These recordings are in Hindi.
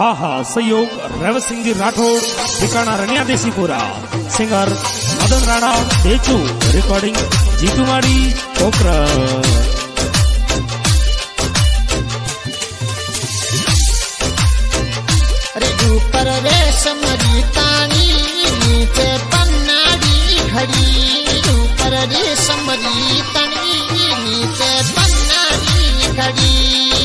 आहा सहयोग रेवत सिंह जी राठौड़ ठिकाना रनिया देसीपुरा सिंगर मदन राणा बेचू रिकॉर्डिंग जीतू माड़ी पोखरा। ऊपर रेशम रीतानी नीचे पन्नाड़ी खड़ी, ऊपर रेशम रीतानी नीचे पन्नाड़ी खड़ी।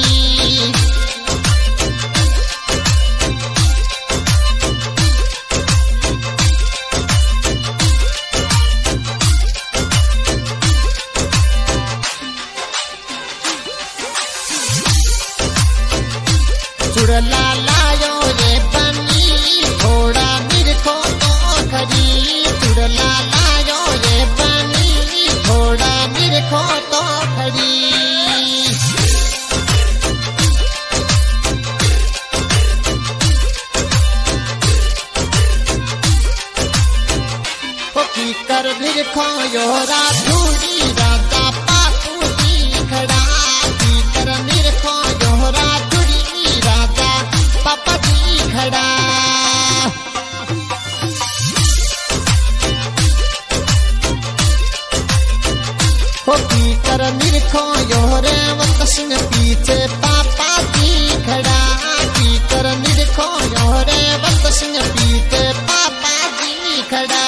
चुड़ला लायो रे बनी थोड़ा मिर्खो तो खड़ी, चुड़ला लायो रे बनी थोड़ा मिर्खो तो खड़ी। की कर मिर्खो योरा धूड़ी राजा पाकू की खड़ा, की कर मिर्खो योरा धूड़ी राजा पापा जी खड़ा। होती कर मिर्खो योरे वत सिंह पीछे पापा जी खड़ा, की कर मिर्खो योरे वत सिंह पीछे पापा जी खड़ा।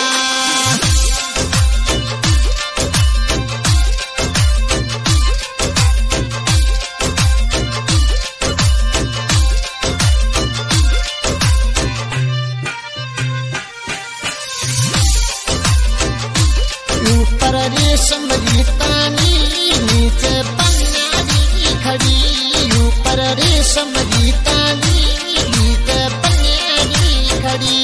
ऊपर रेशम रीतानी नीचे पन्नाड़ी खड़ी, ऊपर रेशम रीतानी नीचे पन्नाड़ी खड़ी।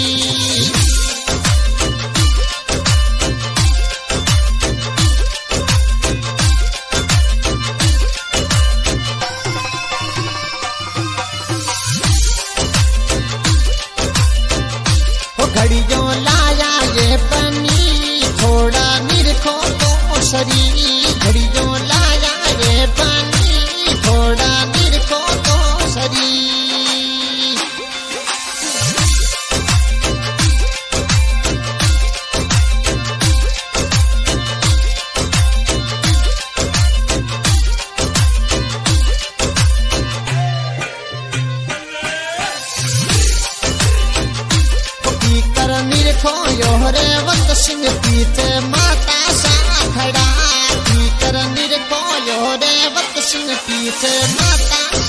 घड़ियों लाया ये बनी थोड़ा मिर्खो तो सरी, घड़ियों लाया रे बनी थोड़ा मिर्खो तो सरी। कर मिर्खो योरे वत सिंह पीछे माता सा खड़ा, कर मिर्खो योरे वत सिंह पीछे माता